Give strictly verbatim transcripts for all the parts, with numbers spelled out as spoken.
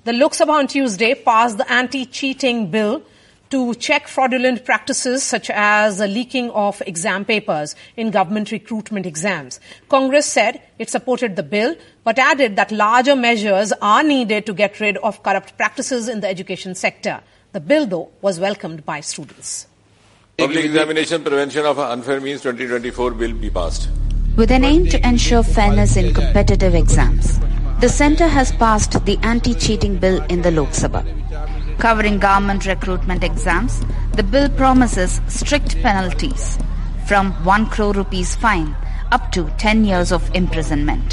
The Lok Sabha on Tuesday passed the anti-cheating bill to check fraudulent practices such as the leaking of exam papers in government recruitment exams. Congress said it supported the bill, but added that larger measures are needed to get rid of corrupt practices in the education sector. The bill, though, was welcomed by students. Public Examination Prevention of Unfair Means twenty twenty-four will be passed. With an aim to ensure fairness in competitive exams, the centre has passed the anti-cheating bill in the Lok Sabha. Covering government recruitment exams, the bill promises strict penalties from one crore rupees fine up to ten years of imprisonment.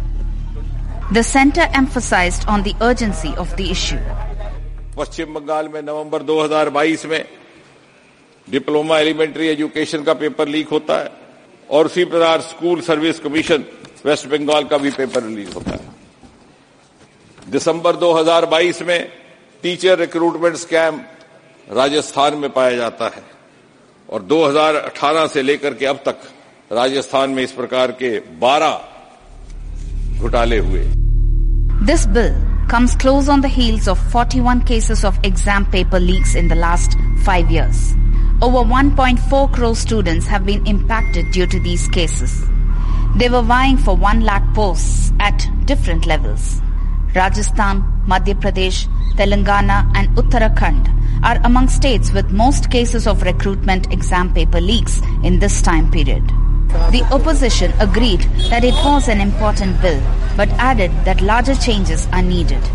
The centre emphasized on the urgency of the issue. पश्चिम बंगाल में नवंबर दो हज़ार बाईस में diploma elementary education का paper leak होता है और उसी प्रकार school service commission West Bengal का भी पेपर रिलीज होता है। दिसंबर दो हज़ार बाईस में टीचर रिक्रूटमेंट स्कैम राजस्थान में पाया जाता है और दो हज़ार अठारह से लेकर के अब तक राजस्थान में इस प्रकार के बारह घोटाले हुए। This bill comes close on the heels of forty-one cases of exam paper leaks in the last five years. Over one point four crore students have been impacted due to these cases. They were vying for one lakh posts at different levels. Rajasthan, Madhya Pradesh, Telangana and Uttarakhand are among states with most cases of recruitment exam paper leaks in this time period. The opposition agreed that it was an important bill, but added that larger changes are needed.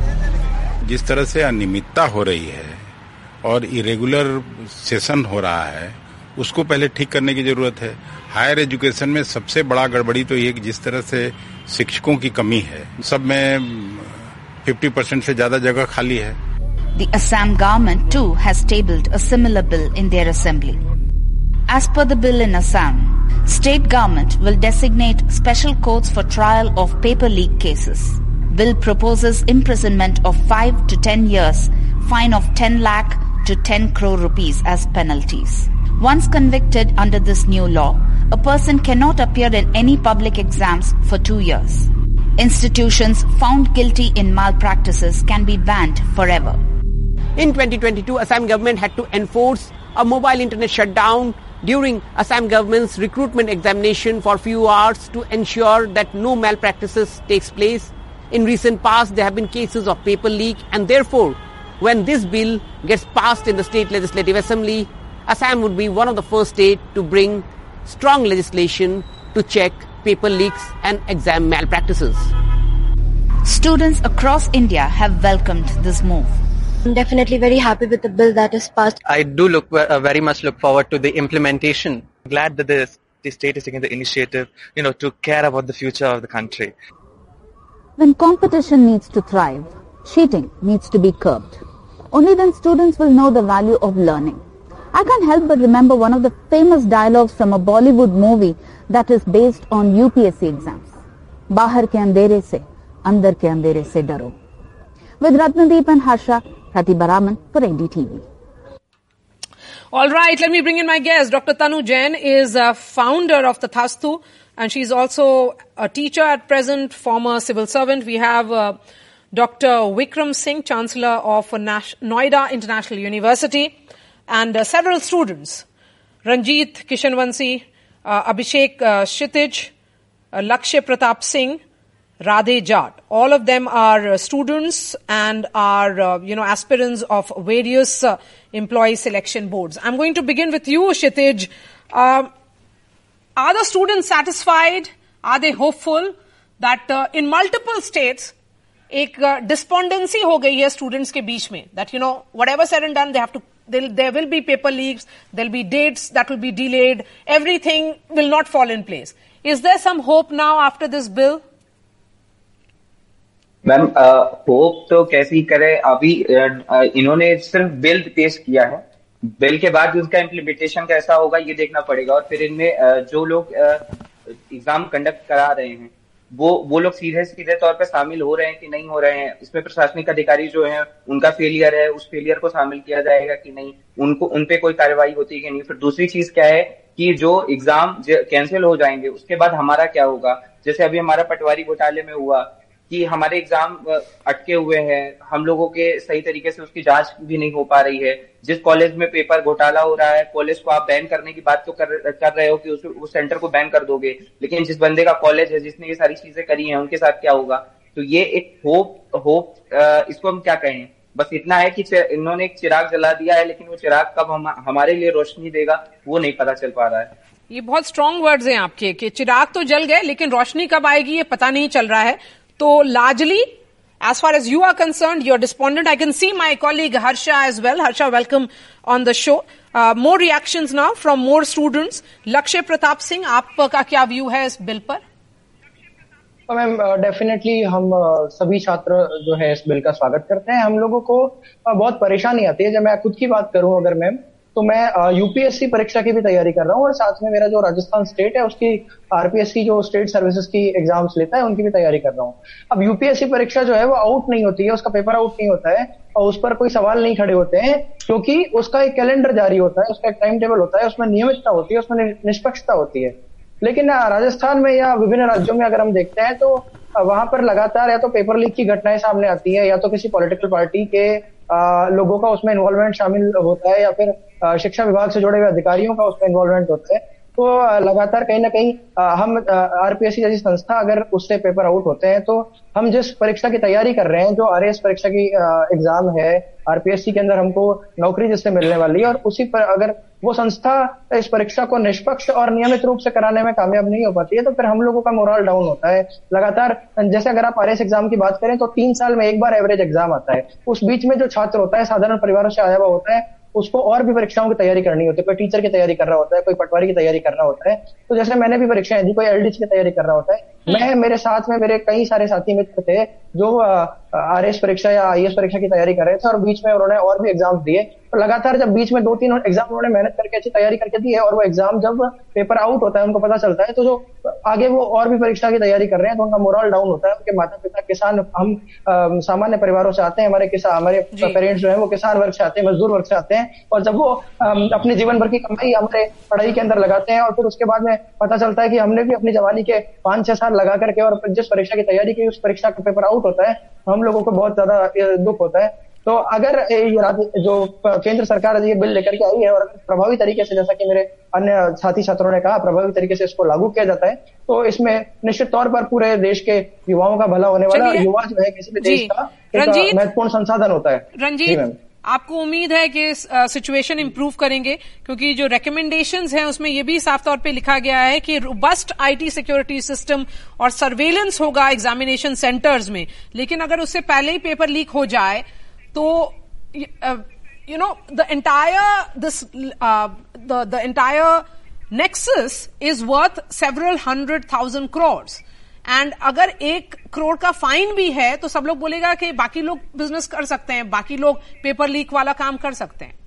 जिस तरह से अनियमितता हो रही है और irregular session हो रहा है, उसको पहले ठीक करने की जरूरत है। हायर एजुकेशन में सबसे बड़ा गड़बड़ी तो ये कि जिस तरह से शिक्षकों की कमी है, सब में पचास परसेंट से ज्यादा जगह खाली है। The Assam government too has tabled a similar bill in their assembly. As per the bill in Assam, state government will designate special courts for trial of paper leak cases. Bill proposes imprisonment of five to ten years, fine of ten lakh to ten crore rupees as penalties. Once convicted under this new law, a person cannot appear in any public exams for two years. Institutions found guilty in malpractices can be banned forever. In twenty twenty-two, Assam government had to enforce a mobile internet shutdown during Assam government's recruitment examination for few hours to ensure that no malpractices takes place. In recent past, there have been cases of paper leak, and therefore, when this bill gets passed in the state legislative assembly, Assam would be one of the first states to bring strong legislation to check paper leaks and exam malpractices. Students across India have welcomed this move. I'm definitely very happy with the bill that is passed. I do look uh, very much look forward to the implementation. Glad that the, the state is taking the initiative, you know, to care about the future of the country. When competition needs to thrive, cheating needs to be curbed. Only then students will know the value of learning. I can't help but remember one of the famous dialogues from a Bollywood movie that is based on U P S C exams. Bahar ke andhere se, andar ke andhere se daro. With Ratnadeep and Harsha, Pratibha Raman for N D T V. All right, let me bring in my guest. Doctor Tanu Jain is a founder of Tathastu, and she's also a teacher at present, former civil servant. We have uh, Doctor Vikram Singh, Chancellor of Nash- Noida International University, and uh, several students. Ranjit Kishanvansi, uh, Abhishek uh, Kshitij, uh, Lakshya Pratap Singh, Radhe Jat. All of them are uh, students and are, uh, you know, aspirants of various uh, employee selection boards. I'm going to begin with you, Kshitij. Uh, are the students satisfied? Are they hopeful that uh, in multiple states, एक uh, despondency हो गई है students के बीच में, that, you know, whatever said and done, they have to, there will be paper leaks, there will be dates that will be delayed, everything will not fall in place. Is there some hope now after this bill? Ma'am hope तो कैसी करे, अभी इन्होंने सिर्फ bill पेश किया है, bill के बाद उसका इम्प्लीमेंटेशन कैसा होगा ये देखना पड़ेगा। और फिर इनमें जो लोग एग्जाम कंडक्ट करा रहे हैं वो वो लोग सीधे सीधे तौर पे शामिल हो रहे हैं कि नहीं हो रहे हैं, इसमें प्रशासनिक अधिकारी जो हैं उनका फेलियर है, उस फेलियर को शामिल किया जाएगा कि नहीं, उनको उनपे कोई कार्रवाई होती है कि नहीं। फिर दूसरी चीज क्या है कि जो एग्जाम कैंसिल हो जाएंगे उसके बाद हमारा क्या होगा। जैसे अभी हमारा पटवारी घोटाले में हुआ कि हमारे एग्जाम अटके हुए हैं, हम लोगों के सही तरीके से उसकी जांच भी नहीं हो पा रही है। जिस कॉलेज में पेपर घोटाला हो रहा है, कॉलेज को आप बैन करने की बात तो कर, कर रहे हो कि उस, उस सेंटर को बैन कर दोगे, लेकिन जिस बंदे का कॉलेज है, जिसने ये सारी चीजें करी हैं, उनके साथ क्या होगा? तो ये एक होप होप इसको हम क्या कहें, बस इतना है कि इन्होंने एक चिराग जला दिया है, लेकिन वो चिराग कब हम हमारे लिए रोशनी देगा वो नहीं पता चल पा रहा है। ये बहुत स्ट्रॉन्ग वर्ड्स हैं आपके कि चिराग तो जल गए लेकिन रोशनी कब आएगी ये पता नहीं चल रहा है। तो largely, as far as you are concerned, you're despondent. I can see my colleague Harsha as well. Harsha, welcome on the show. Uh, more reactions now from more students. Lakshay Pratap Singh, आपका क्या view है इस bill पर? तो ma'am definitely हम सभी छात्र जो है इस बिल का स्वागत करते हैं। हम लोगों को बहुत परेशानी आती है। जब मैं खुद की बात करूं अगर मैम, तो मैं यूपीएससी परीक्षा की भी तैयारी कर रहा हूं और साथ में मेरा जो राजस्थान स्टेट है उसकी आरपीएस की जो स्टेट सर्विसेज की एग्जाम्स लेता है उनकी भी तैयारी कर रहा हूं। अब यूपीएससी परीक्षा जो है वो आउट नहीं होती है, उसका पेपर आउट नहीं होता है और उस पर कोई सवाल नहीं खड़े होते हैं, क्योंकि उसका एक कैलेंडर जारी होता है, उसका एक टाइम टेबल होता है, उसमें नियमितता होती है, उसमें निष्पक्षता होती है। लेकिन राजस्थान में या विभिन्न राज्यों में अगर हम देखते हैं तो वहां पर लगातार या तो पेपर लीक की घटनाएं सामने आती है, या तो किसी पॉलिटिकल पार्टी के आ, लोगों का उसमें इन्वॉल्वमेंट शामिल होता है, या फिर आ, शिक्षा विभाग से जुड़े हुए अधिकारियों का उसमें इन्वॉल्वमेंट होता है। तो लगातार कहीं ना कहीं आ, हम आरपीएससी जैसी संस्था अगर उससे पेपर आउट होते हैं तो हम जिस परीक्षा की तैयारी कर रहे हैं, जो आरएएस परीक्षा की एग्जाम है, आरपीएससी के अंदर हमको नौकरी जिससे मिलने वाली है, और उसी पर अगर वो संस्था इस परीक्षा को निष्पक्ष और नियमित रूप से कराने में कामयाब नहीं हो पाती है तो फिर हम लोगों का मोरल डाउन होता है। लगातार जैसे अगर आप आरएएस एग्जाम की बात करें तो तीन साल में एक बार एवरेज एग्जाम आता है। उस बीच में जो छात्र होता है, साधारण परिवारों से आया हुआ होता है, उसको और भी परीक्षाओं की तैयारी करनी होती है। कोई टीचर की तैयारी कर रहा होता है, कोई पटवारी की तैयारी कर रहा होता है। तो जैसे मैंने भी परीक्षाएं दी, कोई एलडीसी की तैयारी कर रहा होता है। मैं, मेरे साथ में मेरे कई सारे साथी मित्र थे जो आरएएस परीक्षा या आईएएस परीक्षा की तैयारी कर रहे थे और बीच में उन्होंने और भी एग्जाम दिए। तो लगातार जब बीच में दो तीन एग्जाम उन्होंने मेहनत करके अच्छी तैयारी करके दी है और वो एग्जाम जब पेपर आउट होता है उनको पता चलता है, तो जो आगे वो और भी परीक्षा की तैयारी कर रहे हैं तो उनका मोरल डाउन होता है। उनके माता पिता किसान, हम आ, सामान्य परिवारों से आते हैं, हमारे किसान हमारे पेरेंट्स जो है वो किसान वर्ग से आते हैं, मजदूर वर्ग से आते हैं, और जब वो आ, अपने जीवन भर की कमाई हमारे पढ़ाई के अंदर लगाते हैं और फिर उसके बाद में पता चलता है कि हमने भी अपनी जवानी के पांच छह साल लगा करके और जिस परीक्षा की तैयारी की उस परीक्षा का पेपर आउट होता है, हम लोगों को बहुत ज्यादा दुख होता है। तो अगर ये जो केंद्र सरकार ये बिल लेकर के आई है और प्रभावी तरीके से, जैसा कि मेरे अन्य साथी छात्रों ने कहा, प्रभावी तरीके से इसको लागू किया जाता है तो इसमें निश्चित तौर पर पूरे देश के युवाओं का भला होने वाला। युवा जो है किसी भी देश का एक महत्वपूर्ण संसाधन होता है। रंजीत, आपको उम्मीद है कि सिचुएशन इंप्रूव करेंगे? क्योंकि जो रिकमेंडेशंस हैं उसमें ये भी साफ तौर पे लिखा गया है कि रोबस्ट आईटी सिक्योरिटी सिस्टम और सर्वेलेंस होगा एग्जामिनेशन सेंटर्स में, लेकिन अगर उससे पहले ही पेपर लीक हो जाए तो you know the entire this the the entire nexus is worth several hundred thousand crore, and अगर एक करोड़ का फाइन भी है तो सब लोग बोलेगा कि बाकी लोग बिजनेस कर सकते हैं, बाकी लोग पेपर लीक वाला काम कर सकते हैं।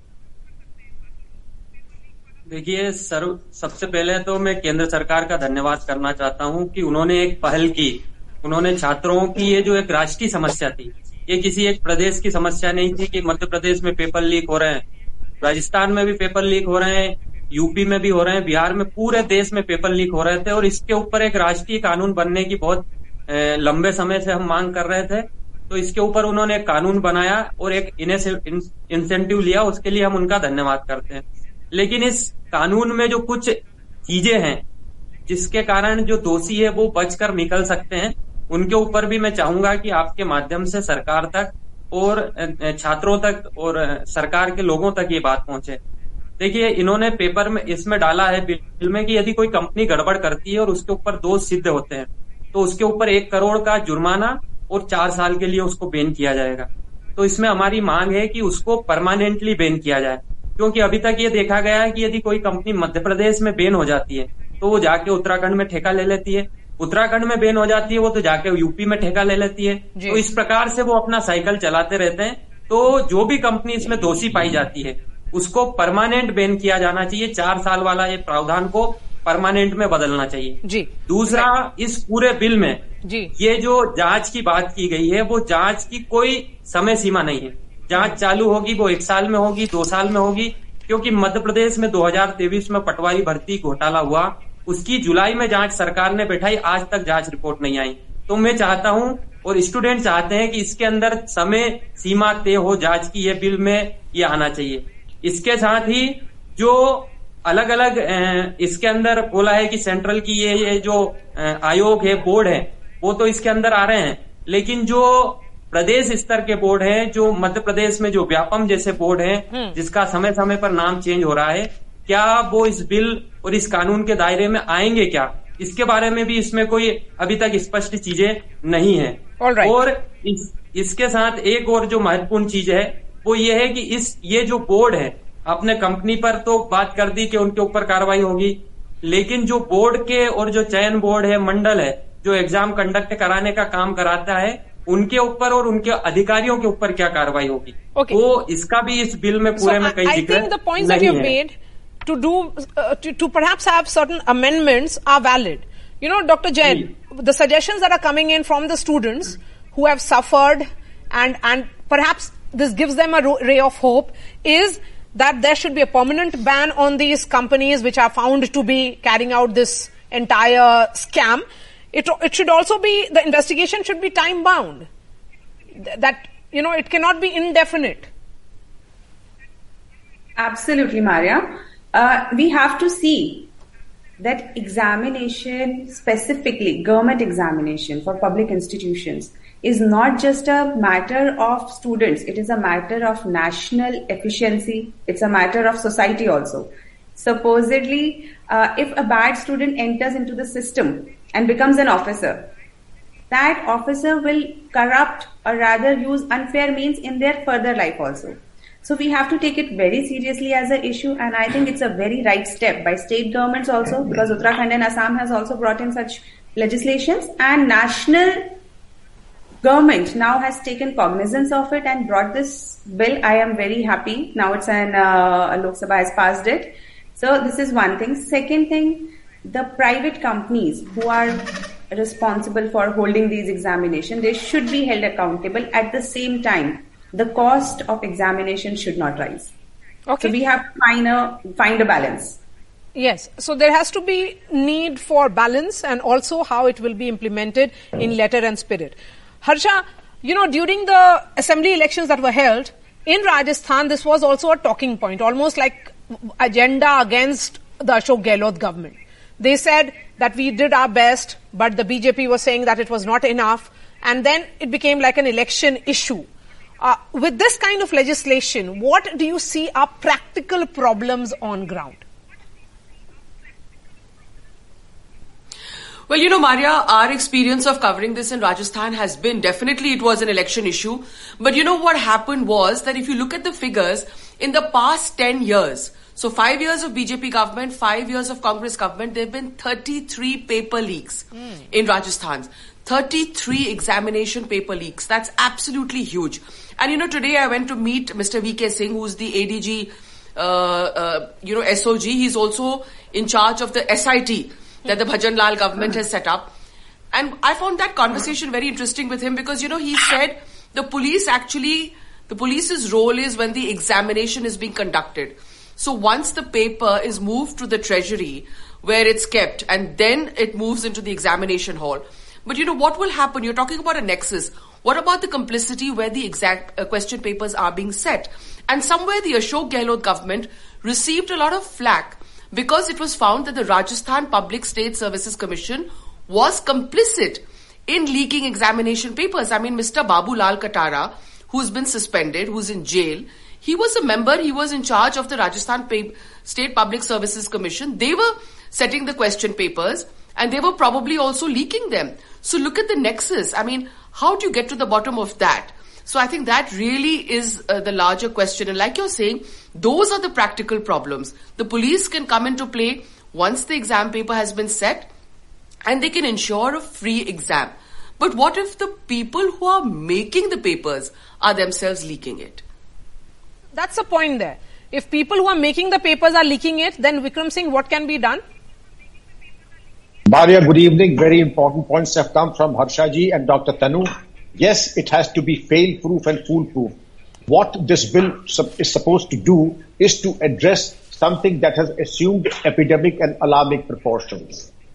देखिए सर, सबसे पहले तो मैं केंद्र सरकार का धन्यवाद करना चाहता हूं कि उन्होंने एक पहल की। उन्होंने छात्रों की ये जो एक राष्ट्रीय समस्या थी, ये किसी एक प्रदेश की समस्या नहीं थी कि मध्य प्रदेश में पेपर लीक हो रहे हैं, राजस्थान में भी पेपर लीक हो रहे हैं, यूपी में भी हो रहे हैं, बिहार में, पूरे देश में पेपर लीक हो रहे थे और इसके ऊपर एक राष्ट्रीय कानून बनने की बहुत लंबे समय से हम मांग कर रहे थे। तो इसके ऊपर उन्होंने एक कानून बनाया और एक इंसेंटिव लिया, उसके लिए हम उनका धन्यवाद करते हैं। लेकिन इस कानून में जो कुछ चीजें हैं जिसके कारण जो दोषी है वो बचकर निकल सकते हैं, उनके ऊपर भी मैं चाहूंगा कि आपके माध्यम से सरकार तक और छात्रों तक और सरकार के लोगों तक ये बात पहुंचे। देखिए, इन्होंने पेपर में इसमें डाला है बिल में कि यदि कोई कंपनी गड़बड़ करती है और उसके ऊपर दोष सिद्ध होते हैं तो उसके ऊपर एक करोड़ का जुर्माना और चार साल के लिए उसको बैन किया जाएगा। तो इसमें हमारी मांग है कि उसको परमानेंटली बैन किया जाए, क्योंकि अभी तक ये देखा गया है कि यदि कोई कंपनी मध्य प्रदेश में बैन हो जाती है तो वो जाके उत्तराखंड में ठेका ले लेती है, उत्तराखंड में बैन हो जाती है वो तो जाके यूपी में ठेका ले लेती है। तो इस प्रकार से वो अपना साइकिल चलाते रहते हैं। तो जो भी कंपनी इसमें दोषी पाई जाती है उसको परमानेंट बैन किया जाना चाहिए। चार साल वाला ये प्रावधान को परमानेंट में बदलना चाहिए जी। दूसरा, इस पूरे बिल में जी ये जो जांच की बात की गई है वो जांच की कोई समय सीमा नहीं है। जांच चालू होगी वो एक साल में होगी, दो साल में होगी, क्योंकि मध्य प्रदेश में दो हजार तेईस में पटवारी भर्ती घोटाला हुआ, उसकी जुलाई में जांच सरकार ने बैठाई, आज तक जांच रिपोर्ट नहीं आई। तो मैं चाहता हूं और स्टूडेंट चाहते हैं कि इसके अंदर समय सीमा तय हो जांच की, ये बिल में ये आना चाहिए। इसके साथ ही जो अलग अलग इसके अंदर बोला है कि सेंट्रल की ये ये जो आयोग है, बोर्ड है, वो तो इसके अंदर आ रहे हैं, लेकिन जो प्रदेश स्तर के बोर्ड हैं, जो मध्य प्रदेश में जो व्यापम जैसे बोर्ड हैं, जिसका समय समय पर नाम चेंज हो रहा है, क्या वो इस बिल और इस कानून के दायरे में आएंगे क्या? इसके बारे में भी इसमें कोई अभी तक स्पष्ट चीजें नहीं है। right. और इस, इसके साथ एक और जो महत्वपूर्ण चीज है वो ये है कि इस ये जो बोर्ड है, अपने कंपनी पर तो बात कर दी कि उनके ऊपर कार्रवाई होगी, लेकिन जो बोर्ड के और जो चयन बोर्ड है, मंडल है, जो एग्जाम कंडक्ट कराने का काम कराता है, उनके ऊपर और उनके अधिकारियों के ऊपर क्या कार्रवाई होगी? okay. वो इसका भी इस बिल में पूरे so, में कई जिक्र नहीं है। To do, uh, to, to perhaps have certain amendments are valid. You know, Doctor Jain, the suggestions that are coming in from the students who have suffered and, and perhaps this gives them a ray of hope is that there should be a permanent ban on these companies which are found to be carrying out this entire scam. It, it should also be, the investigation should be time bound. That, you know, it cannot be indefinite. Absolutely, Maria. Uh, we have to see that examination, specifically government examination for public institutions, is not just a matter of students. It is a matter of national efficiency. It's a matter of society also. Supposedly, uh, if a bad student enters into the system and becomes an officer, that officer will corrupt or rather use unfair means in their further life also. So we have to take it very seriously as an issue, and I think it's a very right step by state governments also, because Uttarakhand and Assam has also brought in such legislations, and national government now has taken cognizance of it and brought this bill. I am very happy. Now it's an uh, Lok Sabha has passed it. So this is one thing. Second thing, the private companies who are responsible for holding these examinations, they should be held accountable. At the same time, the cost of examination should not rise. Okay. So we have to find a, find a balance. Yes. So there has to be need for balance and also how it will be implemented in letter and spirit. Harsha, you know, during the assembly elections that were held in Rajasthan, this was also a talking point, almost like agenda against the Ashok Gehlot government. They said that we did our best, but the B J P was saying that it was not enough. And then it became like an election issue. Uh, with this kind of legislation, what do you see are practical problems on ground? Well, you know, Maria, our experience of covering this in Rajasthan has been, definitely it was an election issue. But you know what happened was that if you look at the figures, in the past ten years, so five years of B J P government, five years of Congress government, there have been thirty-three paper leaks mm. in Rajasthan. thirty-three examination paper leaks. That's absolutely huge. And you know, today I went to meet Mister V K Singh, who's the A D G, uh, uh, you know, S O G. He's also in charge of the S I T that the Bhajan Lal government has set up. And I found that conversation very interesting with him because, you know, he said the police actually, the police's role is when the examination is being conducted. So once the paper is moved to the treasury where it's kept and then it moves into the examination hall. But you know, what will happen? You're talking about a nexus. What about the complicity where the exact uh, question papers are being set? And somewhere the Ashok Gehlot government received a lot of flack because it was found that the Rajasthan Public State Services Commission was complicit in leaking examination papers. I mean, Mister Babu Lal Katara, who's been suspended, who's in jail, he was a member, he was in charge of the Rajasthan State Public Services Commission. They were setting the question papers and they were probably also leaking them. So look at the nexus. I mean, how do you get to the bottom of that? So I think that really is uh, the larger question. And like you're saying, those are the practical problems. The police can come into play once the exam paper has been set and they can ensure a free exam. But what if the people who are making the papers are themselves leaking it? That's the point there. If people who are making the papers are leaking it, then Vikram Singh, what can be done? Maria, good evening. Very important points have come from Harshaji and Doctor Tanu. Yes, it has to be fail-proof and fool-proof. What this bill is supposed to do is to address something that has assumed epidemic and alarming proportions.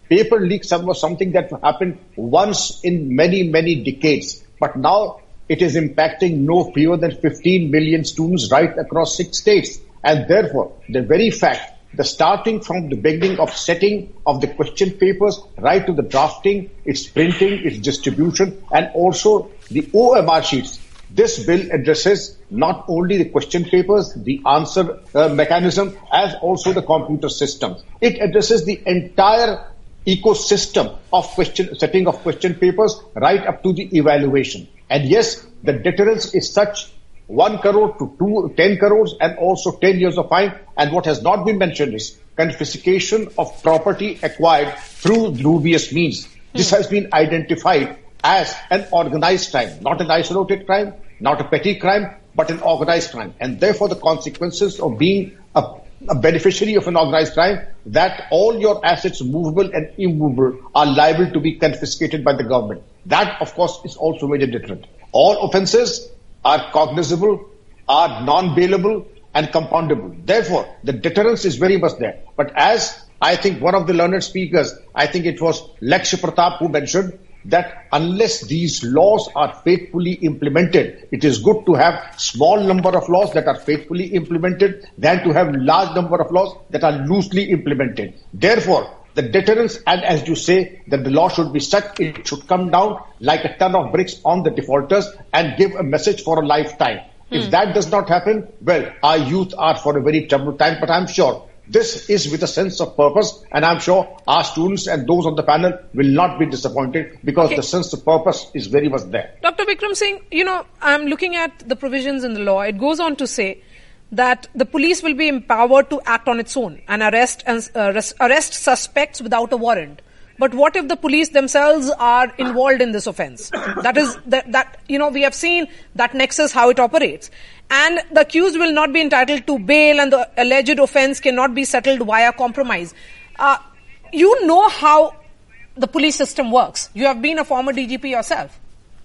paper leaks was something that happened once in many, many decades. But now it is impacting no fewer than fifteen million students right across six states. And therefore, the very fact, the starting from the beginning of setting of the question papers right to the drafting, its printing, its distribution, and also the O M R sheets. This bill addresses not only the question papers, the answer uh, mechanism, as also the computer systems. It addresses the entire ecosystem of question, setting of question papers right up to the evaluation. And yes, the deterrence is such one crore to two, ten crores and also ten years of fine. And what has not been mentioned is confiscation of property acquired through dubious means. This has been identified as an organized crime, not an isolated crime, not a petty crime, but an organized crime. And therefore the consequences of being a, a beneficiary of an organized crime, that all your assets, movable and immovable, are liable to be confiscated by the government. That, of course, is also made a deterrent. All offences are cognizable, are non-bailable and compoundable. Therefore, the deterrence is very much there. But as I think one of the learned speakers, I think it was Lakshya Pratap who mentioned, that unless these laws are faithfully implemented, it is good to have small number of laws that are faithfully implemented than to have large number of laws that are loosely implemented. Therefore, the deterrence, and as you say, that the law should be such, it should come down like a ton of bricks on the defaulters and give a message for a lifetime. Hmm. If that does not happen, well, our youth are for a very troubled time, but I'm sure this is with a sense of purpose, and I'm sure our students and those on the panel will not be disappointed because okay. the sense of purpose is very much there. Doctor Vikram Singh, you know, I'm looking at the provisions in the law. It goes on to say that the police will be empowered to act on its own and arrest and uh, arrest, arrest suspects without a warrant. But what if the police themselves are involved in this offence? That is, that, that, you know, we have seen that nexus, how it operates. And the accused will not be entitled to bail and the alleged offence cannot be settled via compromise. Uh, you know how the police system works. You have been a former D G P yourself.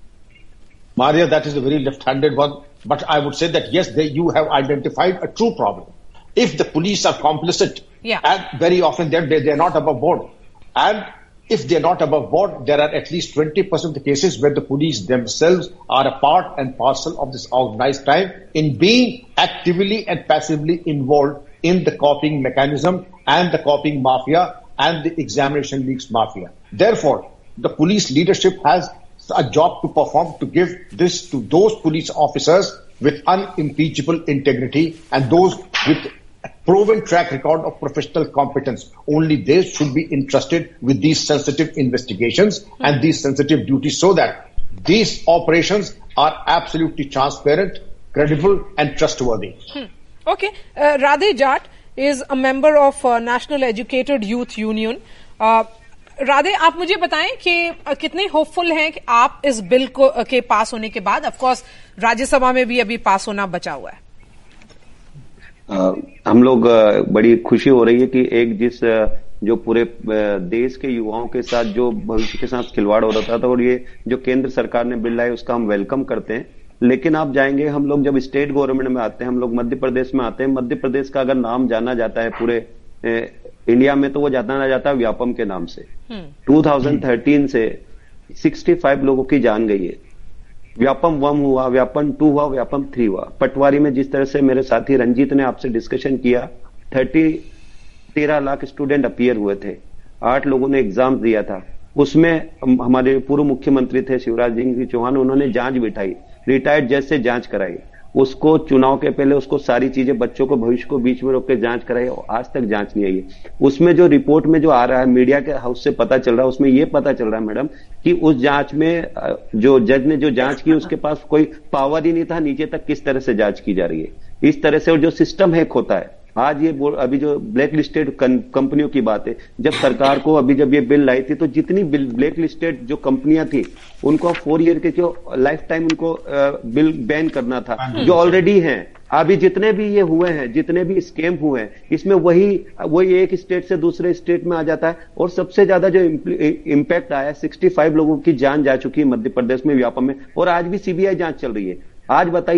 Maria, that is a very left-handed one. But I would say that, yes, they, you have identified a true problem. If the police are complicit, yeah. and very often they're, they're not above board. And if they're not above board, there are at least twenty percent of the cases where the police themselves are a part and parcel of this organized crime in being actively and passively involved in the copying mechanism and the copying mafia and the examination leaks mafia. Therefore, the police leadership has a job to perform to give this to those police officers with unimpeachable integrity and those with proven track record of professional competence. Only they should be entrusted with these sensitive investigations mm-hmm. and these sensitive duties so that these operations are absolutely transparent, credible and trustworthy. Hmm. Okay. Uh, Radhe Jat is a member of uh, National Educated Youth Union. Uh, Radhe, आप मुझे बताएं कि कितने hopeful हैं कि आप इस bill को के पास होने के बाद, ऑफ कोर्स राज्यसभा में भी अभी पास होना बचा हुआ है. आ, हम लोग बड़ी खुशी हो रही है कि एक जिस जो पूरे देश के युवाओं के साथ जो भविष्य के साथ खिलवाड़ हो रहा था और ये जो केंद्र सरकार ने बिल लाई उसका हम वेलकम करते हैं. लेकिन आप जाएंगे, हम लोग जब स्टेट गवर्नमेंट में आते हैं, हम लोग मध्य प्रदेश में आते हैं, मध्य प्रदेश का अगर नाम जाना जाता है पूरे ए, इंडिया में तो वो जाना जाता है व्यापम के नाम से. दो हज़ार तेरह से पैंसठ लोगों की जान गई है. व्यापम वन हुआ, व्यापम टू हुआ, व्यापम थ्री हुआ. पटवारी में जिस तरह से मेरे साथी रंजीत ने आपसे डिस्कशन किया, थर्टी तेरह लाख स्टूडेंट अपीयर हुए थे, आठ लोगों ने एग्जाम दिया था. उसमें हमारे पूर्व मुख्यमंत्री थे शिवराज सिंह चौहान, उन्होंने जांच बिठाई, रिटायर्ड जज से जांच कराई, उसको चुनाव के पहले उसको सारी चीजें बच्चों को भविष्य को बीच में रोक के जांच कराई और आज तक जांच नहीं आई है. उसमें जो रिपोर्ट में जो आ रहा है, मीडिया के हाउस से पता चल रहा है, उसमें ये पता चल रहा है मैडम कि उस जांच में जो जज ने जो जांच की उसके पास कोई पावर ही नहीं था नीचे तक किस तरह से जांच की जा रही है. इस तरह से और जो सिस्टम हैक होता है, आज ये अभी जो ब्लैक लिस्टेड कंपनियों की बात है, जब सरकार को अभी जब ये बिल लाई थी तो जितनी ब्लैक लिस्टेड जो कंपनियां थी उनको फोर ईयर के जो लाइफ टाइम उनको बिल बैन करना था, जो ऑलरेडी हैं. अभी जितने भी ये हुए हैं, जितने भी स्कैम हुए हैं, इसमें वही वही एक स्टेट से दूसरे स्टेट में आ जाता है. और सबसे ज्यादा जो इम्पैक्ट आया, पैंसठ लोगों की जान जा चुकी है मध्य प्रदेश में व्यापम में, और आज भी सीबीआई जांच चल रही है. आज बताइए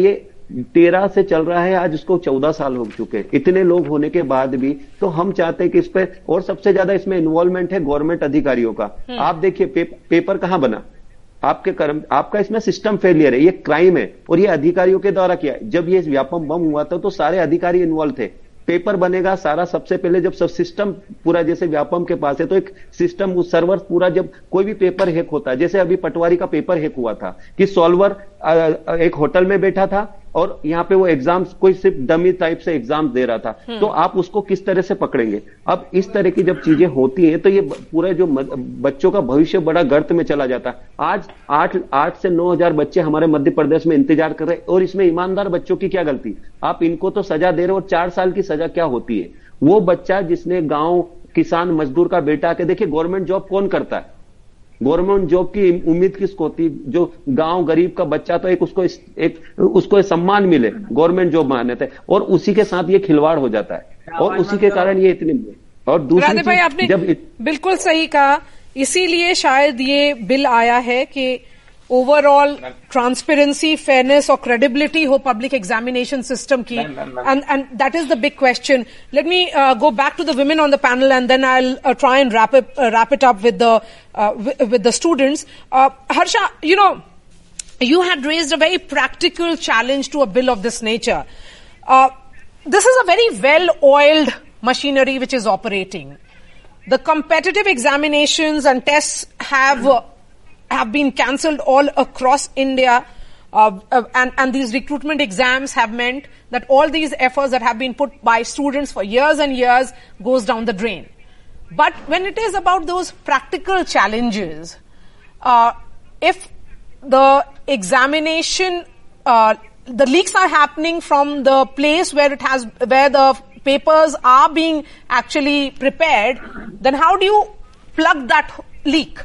तेरह से चल रहा है, आज उसको चौदह साल हो चुके। इतने लोग होने के बाद भी तो हम चाहते हैं कि इस पे, और सबसे ज्यादा इसमें इन्वॉल्वमेंट है गवर्नमेंट अधिकारियों का। आप देखिए पे, पेपर कहां बना, आपके कर्म, आपका इसमें सिस्टम फेलियर है, ये क्राइम है और ये अधिकारियों के द्वारा किया है। जब ये व्यापम बम हुआ था तो सारे अधिकारी इन्वॉल्व थे। पेपर बनेगा सारा, सबसे पहले जब सब सिस्टम पूरा, जैसे व्यापम के पास है तो एक सिस्टम, उस सर्वर पूरा, जब कोई भी पेपर हैक होता है, जैसे अभी पटवारी का पेपर हैक हुआ था कि सॉल्वर एक होटल में बैठा था और यहाँ पे वो एग्जाम्स, कोई सिर्फ डमी टाइप से एग्जाम दे रहा था, तो आप उसको किस तरह से पकड़ेंगे? अब इस तरह की जब चीजें होती हैं तो ये पूरे जो बच्चों का भविष्य बड़ा गर्त में चला जाता है। आज आठ आठ से नौ हजार बच्चे हमारे मध्य प्रदेश में इंतजार कर रहे हैं और इसमें ईमानदार बच्चों की क्या गलती? आप इनको तो सजा दे रहे हो और चार साल की सजा क्या होती है? वो बच्चा जिसने गांव किसान मजदूर का बेटा आके, देखिए गवर्नमेंट जॉब कौन करता है? गवर्नमेंट जॉब की उम्मीद किसको होती? जो गांव गरीब का बच्चा, तो एक उसको एक उसको सम्मान मिले, गवर्नमेंट जॉब मान्यता है, और उसी के साथ ये खिलवाड़ हो जाता है और उसी के कारण ये इतने। और दूसरी भाई आपने जब इत... बिल्कुल सही कहा, इसीलिए शायद ये बिल आया है कि ओवरऑल ट्रांसपेरेंसी, फेयरनेस और क्रेडिबिलिटी हो पब्लिक एग्जामिनेशन सिस्टम की, and and that is the big question. Let me go back to the women on the panel and then I'll uh, try and wrap it uh, wrap it up with the uh, with, with the students. Uh, Harsha, you know, you had raised a very practical challenge to a bill of this nature. Uh, this is a very well-oiled machinery which is operating. The competitive examinations and tests have uh, have been cancelled all across India, uh, uh, and, and these recruitment exams have meant that all these efforts that have been put by students for years and years goes down the drain. But when it is about those practical challenges, uh, if the examination, uh, the leaks are happening from the place where it has, where the papers are being actually prepared, then how do you plug that leak?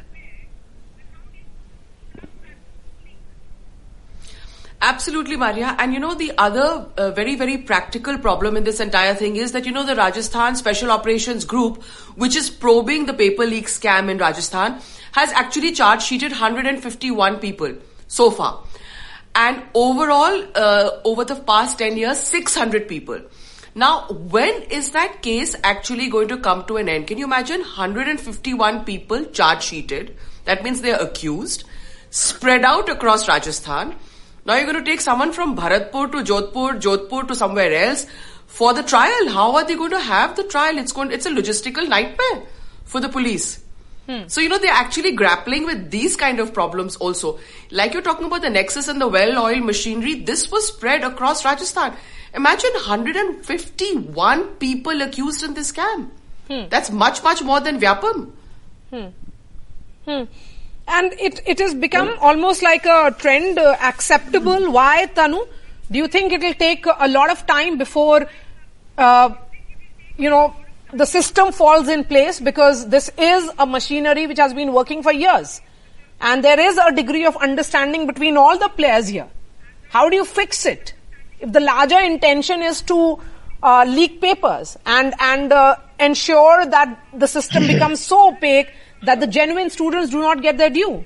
Absolutely, Maria. And you know, the other uh, very, very practical problem in this entire thing is that, you know, the Rajasthan Special Operations Group, which is probing the paper leak scam in Rajasthan, has actually charge sheeted one hundred fifty-one people so far. And overall, uh, over the past ten years, six hundred people. Now, when is that case actually going to come to an end? Can you imagine one hundred fifty-one people charge sheeted? That means they are accused, spread out across Rajasthan. Now you're going to take someone from Bharatpur to Jodhpur, Jodhpur to somewhere else for the trial. How are they going to have the trial? It's going, it's a logistical nightmare for the police. Hmm. So, you know, they're actually grappling with these kind of problems also. Like you're talking about the nexus and the well-oiled machinery, this was spread across Rajasthan. Imagine one hundred fifty-one people accused in this scam. Hmm. That's much, much more than Vyapam. Hmm. Hmm. And it, it has become almost like a trend, uh, acceptable. Why, Tanu? Do you think it will take a lot of time before, uh, you know, the system falls in place? Because this is a machinery which has been working for years. And there is a degree of understanding between all the players here. How do you fix it? If the larger intention is to uh, leak papers and, and uh, ensure that the system becomes so opaque that the genuine students do not get their due.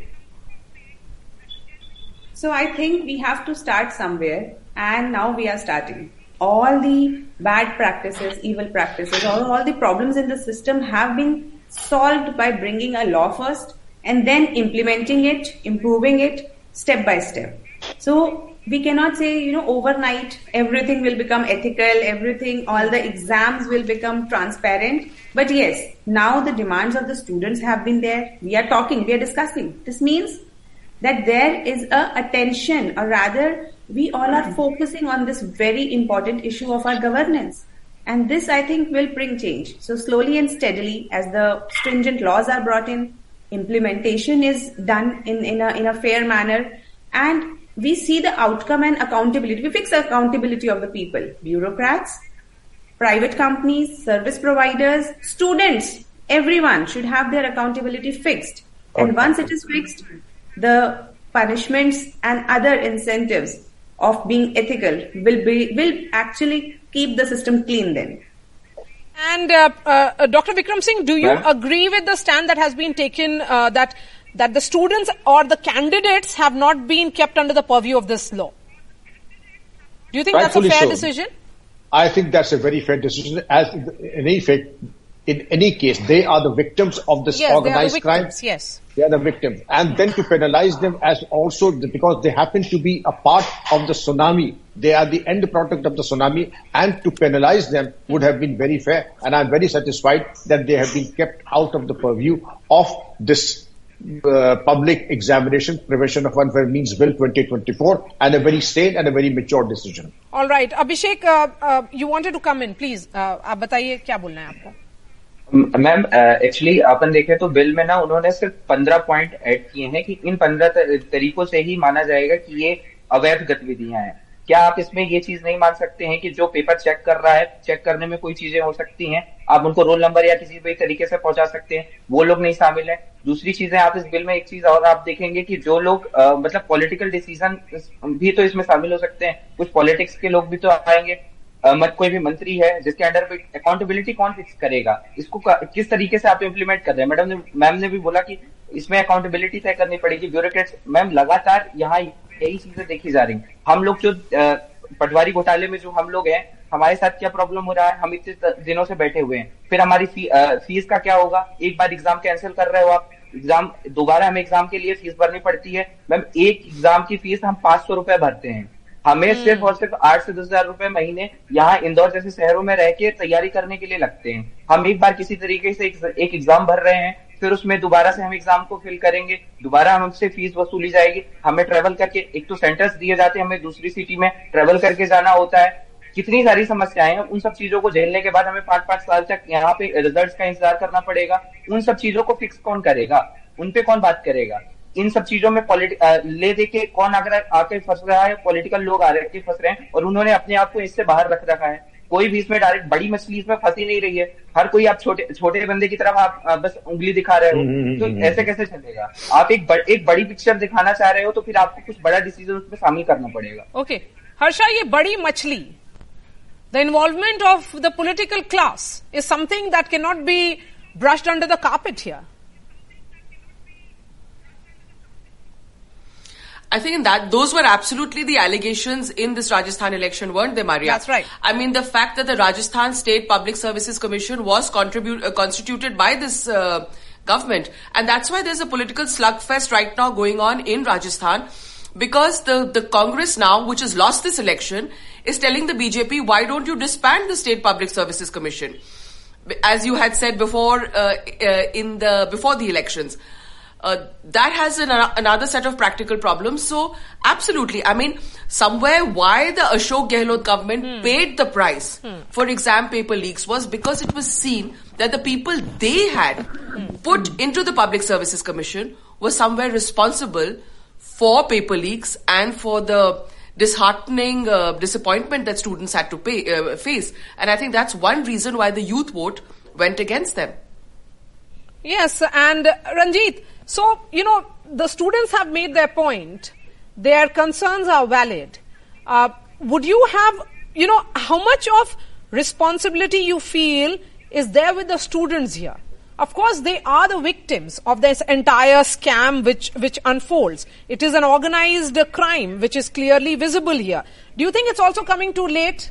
So I think we have to start somewhere, and now we are starting. All the bad practices, evil practices, all, all the problems in the system have been solved by bringing a law first and then implementing it, improving it step by step. So we cannot say, you know, overnight everything will become ethical, everything, all the exams will become transparent. But yes, now the demands of the students have been there. We are talking, we are discussing. This means that there is a attention, or rather we all are focusing on this very important issue of our governance. And this, I think, will bring change. So slowly and steadily, as the stringent laws are brought in, implementation is done in, in, a, in a fair manner, and we see the outcome and accountability. We fix accountability of the people, bureaucrats, private companies, service providers, students, everyone should have their accountability fixed. Okay. And once it is fixed, the punishments and other incentives of being ethical will be, will actually keep the system clean then. And uh, uh, Doctor Vikram Singh, do you yeah. agree with the stand that has been taken uh, that that the students or the candidates have not been kept under the purview of this law? Do you think that's a Rightfully fair so. decision? I think that's a very fair decision. As in effect, in any case, they are the victims of this Yes, organized they are the crime. victims, yes. They are the victims. And then to penalize them as also the, because they happen to be a part of the tsunami. They are the end product of the tsunami, and to penalize them would have been very fair. And I'm very satisfied that they have been kept out of the purview of this uh, public examination prevention of unfair means bill twenty twenty-four, and a very sane and a very mature decision. All right. Abhishek, uh, uh, you wanted to come in, please. Uh, आप बताइए क्या बोलना है आपको? Ma'am actually अपन देखें तो bill में ना उन्होंने सिर्फ पंद्रह पॉइंट ऐड किए हैं कि इन पंद्रह तरीकों से ही माना जाएगा कि ये अवैध गतिविधियां हैं। क्या आप इसमें ये चीज नहीं मान सकते हैं कि जो पेपर चेक कर रहा है, चेक करने में कोई चीजें हो सकती हैं, आप उनको रोल नंबर या किसी भी तरीके से पहुंचा सकते हैं, वो लोग नहीं शामिल है। दूसरी चीजें आप इस बिल में एक चीज और आप देखेंगे कि जो लोग आ, मतलब पॉलिटिकल डिसीजन भी तो इसमें शामिल हो सकते हैं, कुछ पॉलिटिक्स के लोग भी तो आएंगे। मत कोई भी मंत्री है जिसके अंडर पे अकाउंटेबिलिटी कौन फिक्स करेगा, इसको किस तरीके से आप इम्प्लीमेंट कर रहे हैं। मैडम ने मैम ने भी बोला कि इसमें अकाउंटेबिलिटी तय करनी पड़ेगी, ब्यूरोक्रेट्स। मैम लगातार यहाँ यही चीजें देखी जा रही हैं। हम लोग जो पटवारी घोटाले में जो हम लोग हैं, हमारे साथ क्या प्रॉब्लम हो रहा है, हम इतने दिनों से बैठे हुए हैं, फिर हमारी फी, आ, फीस का क्या होगा। एक बार एग्जाम कैंसिल कर रहे हो आप, एग्जाम दोबारा हमें एग्जाम के लिए फीस भरनी पड़ती है। मैम एक एग्जाम की फीस हम पांच सौ रुपए भरते हैं, हमें सिर्फ और सिर्फ आठ से दस हजार रुपए महीने यहाँ इंदौर जैसे शहरों में रह के तैयारी करने के लिए लगते हैं। हम एक बार किसी तरीके से एक, एक एग्जाम भर रहे हैं, फिर उसमें दोबारा से हम एग्जाम को फिल करेंगे, दोबारा हमसे फीस वसूली जाएगी, हमें ट्रेवल करके, एक तो सेंटर्स दिए जाते हैं, हमें दूसरी सिटी में ट्रेवल करके जाना होता है। कितनी सारी समस्याएं हैं, उन सब चीजों को झेलने के बाद हमें पांच पांच साल तक यहाँ पे रिजल्ट्स का इंतजार करना पड़ेगा। उन सब चीजों को फिक्स कौन करेगा, उन पे कौन बात करेगा। इन सब चीजों में पॉलिटिक ले दे के कौन अगर आके फंस रहा है, पॉलिटिकल लोग आ रहे फंस रहे हैं, और उन्होंने अपने आप को इससे बाहर रख रखा है। कोई भी इसमें डायरेक्ट बड़ी मछली इसमें फंसी नहीं रही है, हर कोई आप छोटे छोटे बंदे की तरफ आप, आप बस उंगली दिखा रहे हो, तो ऐसे कैसे चलेगा। आप एक ब, एक बड़ी पिक्चर दिखाना चाह रहे हो तो फिर आपको कुछ बड़ा डिसीजन उसमें शामिल करना पड़ेगा। ओके हर्षा, ये बड़ी मछली, the involvement of the political class is something that can not be brushed under the carpet here. I think that those were absolutely the allegations in this Rajasthan election, weren't they, Maria? That's right. I mean, the fact that the Rajasthan State Public Services Commission was contribute, uh, constituted by this uh, government, and that's why there's a political slugfest right now going on in Rajasthan, because the, the Congress now, which has lost this election, is telling the B J P, why don't you disband the State Public Services Commission? As you had said before, uh, uh, in the, before the elections. Uh, that has an, uh, another set of practical problems. So, absolutely. I mean, somewhere why the Ashok Gehlot government hmm. paid the price hmm. for exam paper leaks was because it was seen that the people they had hmm. put into the Public Services Commission were somewhere responsible for paper leaks and for the disheartening uh, disappointment that students had to pay, uh, face. And I think that's one reason why the youth vote went against them. Yes, and uh, Ranjit, so, you know, the students have made their point. Their concerns are valid. Uh, would you have, you know, how much of responsibility you feel is there with the students here? Of course, they are the victims of this entire scam which, which unfolds. It is an organized crime which is clearly visible here. Do you think it's also coming too late?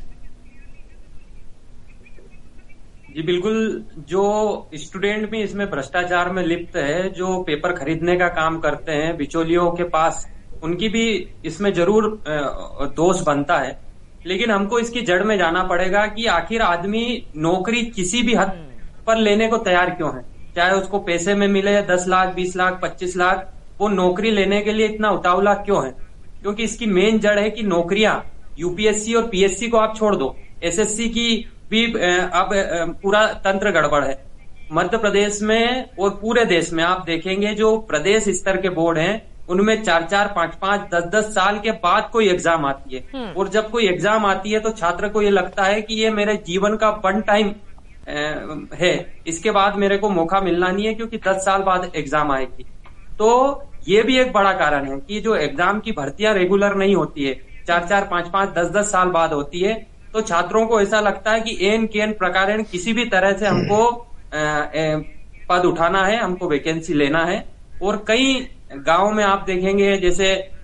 जी बिल्कुल, जो student भी इसमें भ्रष्टाचार में लिप्त है, जो पेपर खरीदने का काम करते हैं बिचौलियों के पास, उनकी भी इसमें जरूर दोष बनता है। लेकिन हमको इसकी जड़ में जाना पड़ेगा कि आखिर आदमी नौकरी किसी भी हद पर लेने को तैयार क्यों है, चाहे उसको पैसे में मिले दस लाख, बीस लाख, पच्चीस लाख, वो नौकरी लेने के लिए इतना उतावला क्यों है? क्योंकि इसकी मेन जड़ है कि नौकरियां, यूपीएससी और पीएससी को आप छोड़ दो, एसएससी की भी अब पूरा तंत्र गड़बड़ है। मध्य प्रदेश में और पूरे देश में आप देखेंगे जो प्रदेश स्तर के बोर्ड हैं, उनमें चार चार, पांच पांच, दस दस साल के बाद कोई एग्जाम आती है, और जब कोई एग्जाम आती है तो छात्र को ये लगता है कि ये मेरे जीवन का वन टाइम है, इसके बाद मेरे को मौका मिलना नहीं है क्योंकि दस साल बाद एग्जाम आएगी। तो ये भी एक बड़ा कारण है कि जो एग्जाम की भर्तियां रेगुलर नहीं होती है, चार चार, पांच पांच, दस दस साल बाद होती है, तो छात्रों को ऐसा लगता है कि एन के एन प्रकार किसी भी तरह से हमको ए, ए, पद उठाना है, हमको वैकेंसी लेना है। और कई गांव में आप देखेंगे, जैसे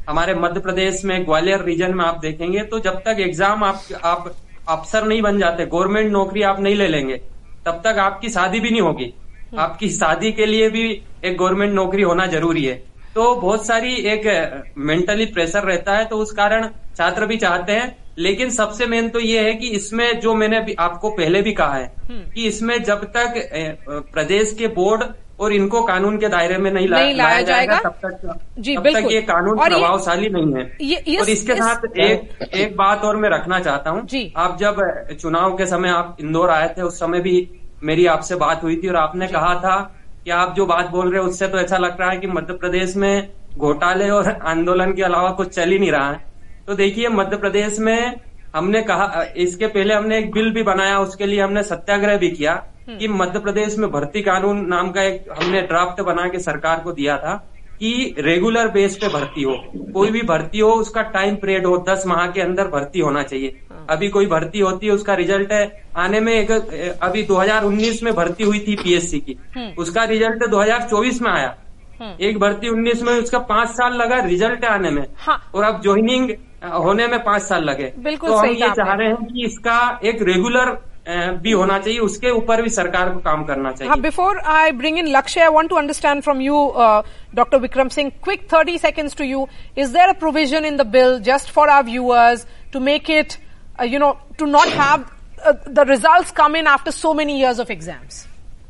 हमारे मध्य प्रदेश में ग्वालियर रीजन में आप देखेंगे तो जब तक एग्जाम आप आप अफसर नहीं बन जाते, गवर्नमेंट नौकरी आप नहीं ले लेंगे, तब तक आपकी शादी भी नहीं होगी। आपकी शादी के लिए भी एक गवर्नमेंट नौकरी होना जरूरी है। तो बहुत सारी एक मेंटली प्रेशर रहता है, तो उस कारण छात्र भी चाहते हैं। लेकिन सबसे मेन तो ये है कि इसमें जो मैंने भी आपको पहले भी कहा है कि इसमें जब तक प्रदेश के बोर्ड और इनको कानून के दायरे में नहीं, नहीं लाया, लाया जाएगा, जाएगा तब तक जी तब तक ये कानून प्रभावशाली नहीं है। ये, ये, और इसके इस, साथ इस, एक एक बात और मैं रखना चाहता हूँ। आप जब चुनाव के समय आप इंदौर आए थे, उस समय भी मेरी आपसे बात हुई थी और आपने कहा था कि आप जो बात बोल रहे हैं उससे तो ऐसा लग रहा है कि मध्य प्रदेश में घोटाले और आंदोलन के अलावा कुछ चल ही नहीं रहा है। तो देखिए, मध्य प्रदेश में हमने कहा, इसके पहले हमने एक बिल भी बनाया, उसके लिए हमने सत्याग्रह भी किया कि मध्य प्रदेश में भर्ती कानून नाम का एक हमने ड्राफ्ट बना के सरकार को दिया था कि रेगुलर बेस पे भर्ती हो, कोई भी भर्ती हो उसका टाइम पीरियड हो, दस माह के अंदर भर्ती होना चाहिए। अभी कोई भर्ती होती है, उसका रिजल्ट है आने में एक, अभी दो हज़ार उन्नीस में भर्ती हुई थी पीएससी की, उसका रिजल्ट दो हज़ार चौबीस में आया। एक भर्ती उन्नीस में, उसका पांच साल लगा रिजल्ट आने में, और अब ज्वाइनिंग होने में पांच साल लगे। तो हम ये चाह रहे हैं कि इसका एक रेगुलर भी होना चाहिए, उसके ऊपर भी सरकार को काम करना चाहिए। Before I bring in Lakshya, I want to understand from you doctor Vikram Singh, quick thirty seconds to you, is there a provision in the bill just for our viewers to make it you know to not have the results come in after so many years of exams?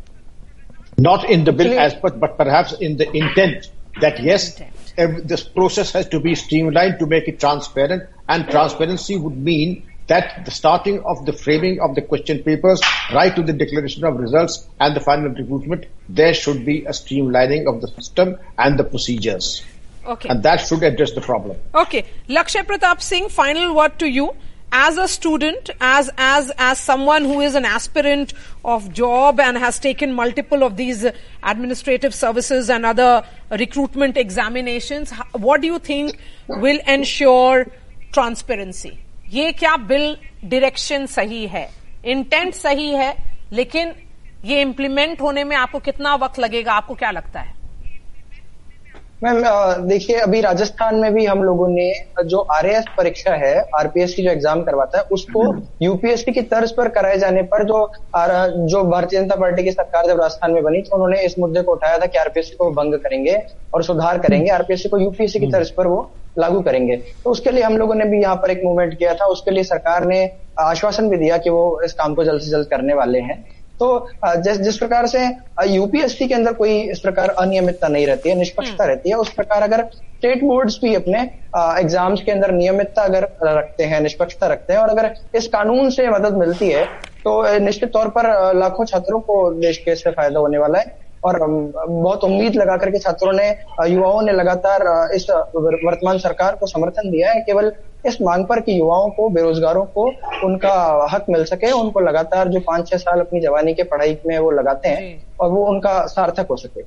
Not in the bill as such, but perhaps in the intent that yes, every, this process has to be streamlined to make it transparent, and transparency would mean that the starting of the framing of the question papers right to the declaration of results and the final recruitment, there should be a streamlining of the system and the procedures. Okay. And that should address the problem. Okay. Lakshya Pratap Singh, final word to you. As a student, as as as someone who is an aspirant of job and has taken multiple of these administrative services and other recruitment examinations, what do you think will ensure transparency? ये क्या bill direction सही है, intent सही है, लेकिन ये implement होने में आपको कितना वक्त लगेगा, आपको क्या लगता है? मैम देखिए, अभी राजस्थान में भी हम लोगों ने जो आरएएस परीक्षा है, आरपीएस की जो एग्जाम करवाता है, उसको यूपीएससी की तर्ज पर कराए जाने पर जो जो भारतीय जनता पार्टी की सरकार जब राजस्थान में बनी तो उन्होंने इस मुद्दे को उठाया था कि आरपीएससी को भंग करेंगे और सुधार करेंगे, आरपीएससी को यूपीएससी की तर्ज पर वो लागू करेंगे। तो उसके लिए हम लोगों ने भी यहाँ पर एक मूवमेंट किया था, उसके लिए सरकार ने आश्वासन भी दिया कि वो इस काम को जल्द से जल्द करने वाले हैं। तो जिस जिस प्रकार से यूपीएससी के अंदर कोई इस प्रकार अनियमितता नहीं रहती है, निष्पक्षता रहती है, उस प्रकार अगर स्टेट बोर्ड्स भी अपने एग्जाम्स के अंदर नियमितता अगर रखते हैं, निष्पक्षता रखते हैं, और अगर इस कानून से मदद मिलती है तो निश्चित तौर पर लाखों छात्रों को देश के इससे फायदा होने वाला है। और बहुत उम्मीद लगा करके छात्रों ने, युवाओं ने लगातार इस वर्तमान सरकार को समर्थन दिया है, केवल इस मांग पर कि युवाओं को, बेरोजगारों को उनका हक मिल सके, उनको लगातार जो पांच छह साल अपनी जवानी के पढ़ाई में वो लगाते हैं और वो उनका सार्थक हो सके।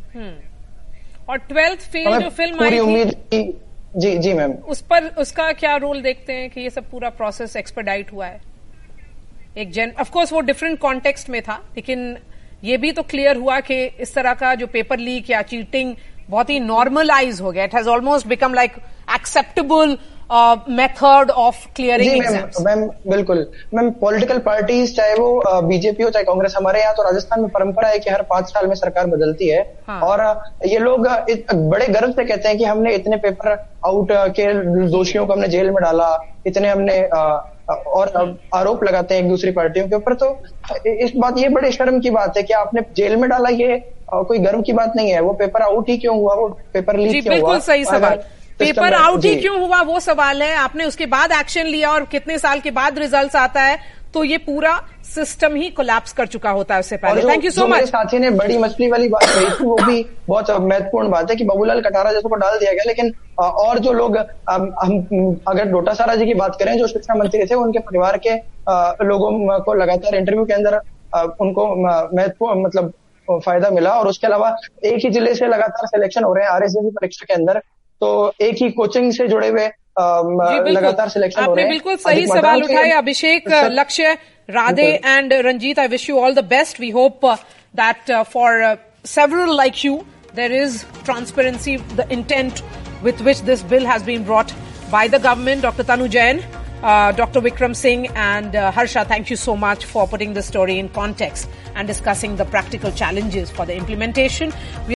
और ट्वेल्थ फेल जो फिल्म पूरी उम्मीद जी जी मैम, उस पर उसका क्या रोल देखते हैं कि ये सब पूरा प्रोसेस एक्सपेडाइट हुआ है? एक जन ऑफ कोर्स वो डिफरेंट कॉन्टेक्स्ट में था, लेकिन ये भी तो क्लियर हुआ कि इस तरह का जो पेपर लीक या चीटिंग बहुत ही नॉर्मलाइज हो गया, it has almost become like acceptable method of clearing exams. Ma'am बिल्कुल मैम, पॉलिटिकल पार्टीज चाहे वो बीजेपी हो चाहे कांग्रेस, हमारे यहाँ तो राजस्थान में परंपरा है कि हर पांच साल में सरकार बदलती है। हाँ। और ये लोग बड़े गर्व से कहते हैं कि हमने इतने पेपर आउट के दोषियों को हमने जेल में डाला, इतने हमने और आरोप लगाते हैं एक दूसरी पार्टियों के ऊपर। तो इस बात, ये बड़े शर्म की बात है कि आपने जेल में डाला, ये कोई गर्व की बात नहीं है। वो पेपर आउट ही क्यों हुआ, वो पेपर लीक क्यों हुआ? बिल्कुल सही सवाल, पेपर आउट ही क्यों हुआ वो सवाल है। आपने उसके बाद एक्शन लिया और कितने साल के बाद रिजल्ट्स आता है, तो ये पूरा सिस्टम ही कोलैप्स कर चुका होता है उससे पहले। Thank you so much. साथी ने बड़ी मछली वाली बात कही थी, वो भी बहुत महत्वपूर्ण बात है कि बाबूलाल कटारा जैसे को डाल दिया गया, लेकिन और जो लोग, हम अगर डोटासरा जी की बात करें जो शिक्षा मंत्री थे, उनके परिवार के लोगों को लगातार इंटरव्यू के अंदर उनको महत्वपूर्ण मतलब फायदा मिला। और उसके अलावा एक ही जिले से लगातार सिलेक्शन हो रहे हैं आरएसएस परीक्षा के अंदर, तो एक ही कोचिंग से जुड़े हुए लगातार सिलेक्शन हो रहे हैं। आपने बिल्कुल सही सवाल उठाए Abhishek, Lakshya, Radhe and Ranjit, I wish you all the best. We hope that for several like you there is transparency, the intent with which this bill has been brought by the government. Doctor Tanu Jain, uh, Doctor Vikram Singh and uh, Harsha, thank you so much for putting the story in context and discussing the practical challenges for the implementation. We